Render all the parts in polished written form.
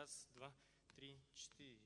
Раз, два, три, четыре.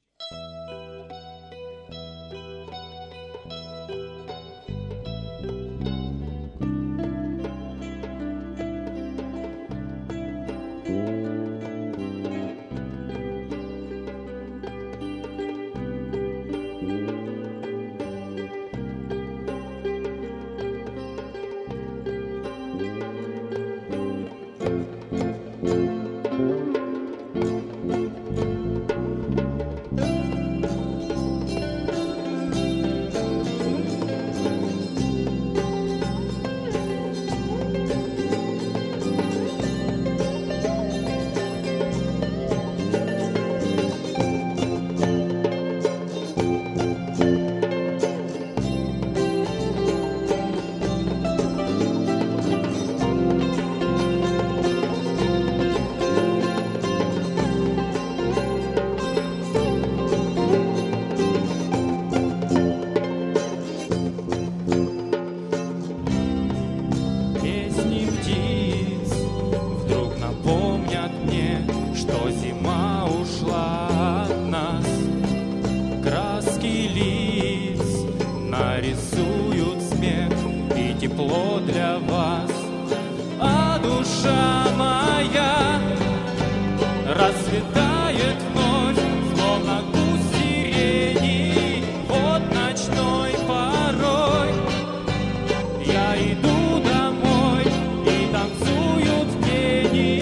Что зима ушла от нас, краски лиц нарисуют смех и тепло для вас, а душа моя расцветает вновь, словно куст сирени под ночной порой. Я иду домой и танцую в тени.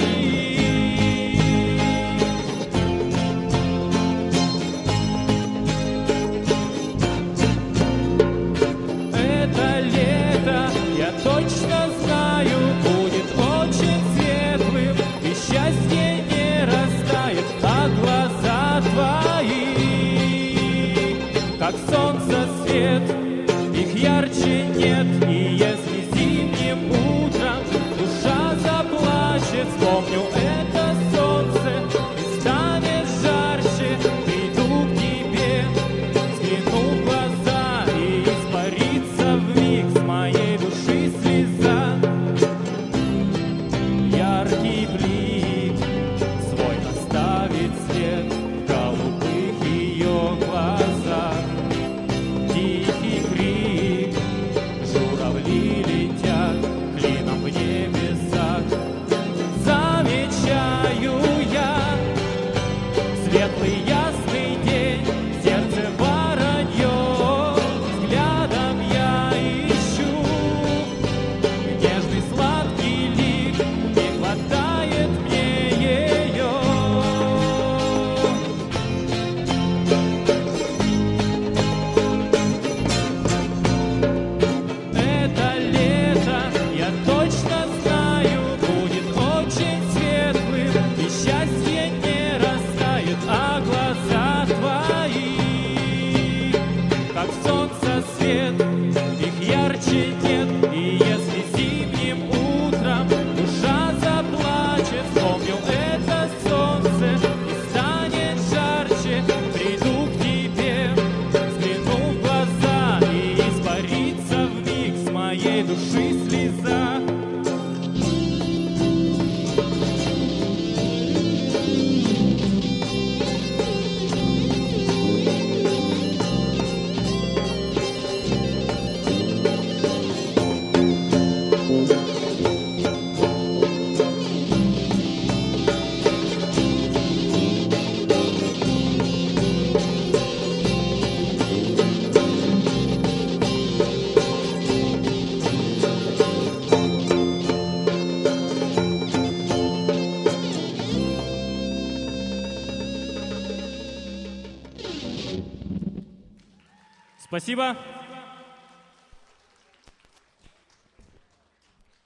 Точно знаю, будет очень светлым, и счастье не растает, а глаза твои, как солнце свет, их ярче нет. И если зимним утром душа заплачет, вспомню это солнце и станет жарче. Приду к тебе, взгляну в глаза, и испарится вмиг с моей души слеза. Яркий блик свой оставит свет в голубых ее глазах. Тихий крик, журавли летят клином в небесах. Замечаю я светлый ясный день, в сердце воронье, взглядом я ищу нежный сладкий лик, не хватает мне ее. Это лето, я точно знаю, будет очень светлым, и счастье не растает, а глаза твои, как солнце свет, их ярче нет. И если зимним утром душа заплачет, вспомню это солнце и станет жарче. Приду к тебе, взгляну в глаза, и испарится вмиг с моей души слеза. Спасибо.